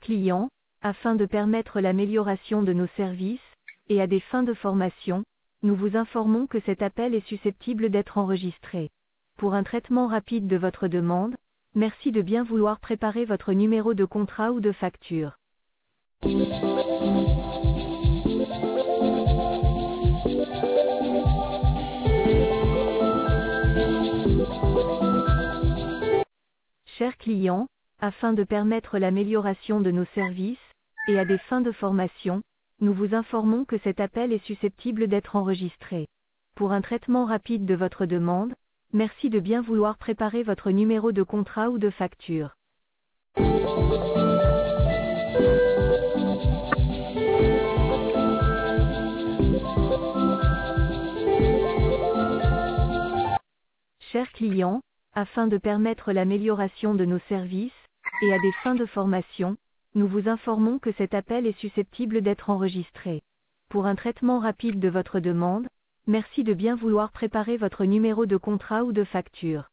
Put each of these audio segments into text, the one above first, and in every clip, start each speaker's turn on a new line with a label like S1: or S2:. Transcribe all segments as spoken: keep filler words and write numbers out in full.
S1: client, afin de permettre l'amélioration de nos services, et à des fins de formation, nous vous informons que cet appel est susceptible d'être enregistré. Pour un traitement rapide de votre demande, merci de bien vouloir préparer votre numéro de contrat ou de facture. Chers clients, afin de permettre l'amélioration de nos services, et à des fins de formation, nous vous informons que cet appel est susceptible d'être enregistré. Pour un traitement rapide de votre demande, merci de bien vouloir préparer votre numéro de contrat ou de facture. Chers clients, afin de permettre l'amélioration de nos services, et à des fins de formation, nous vous informons que cet appel est susceptible d'être enregistré. Pour un traitement rapide de votre demande, merci de bien vouloir préparer votre numéro de contrat ou de facture.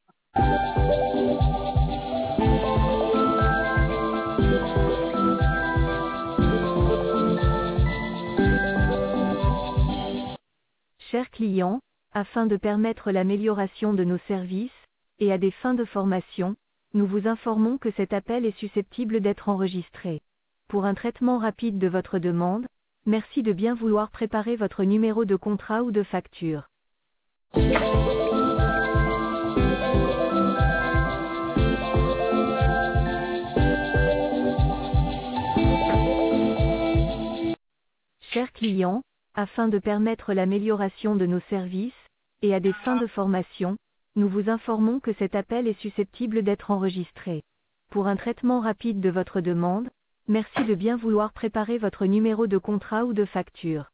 S1: Chers clients, afin de permettre l'amélioration de nos services, et à des fins de formation, nous vous informons que cet appel est susceptible d'être enregistré. Pour un traitement rapide de votre demande, merci de bien vouloir préparer votre numéro de contrat ou de facture. Chers clients, afin de permettre l'amélioration de nos services, et à des fins de formation, nous vous informons que cet appel est susceptible d'être enregistré. Pour un traitement rapide de votre demande, merci de bien vouloir préparer votre numéro de contrat ou de facture.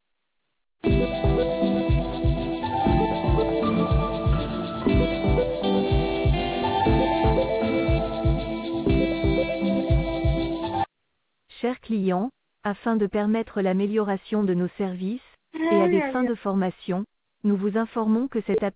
S1: Chers clients, afin de permettre l'amélioration de nos services, et à des fins de formation, nous vous informons que cet appel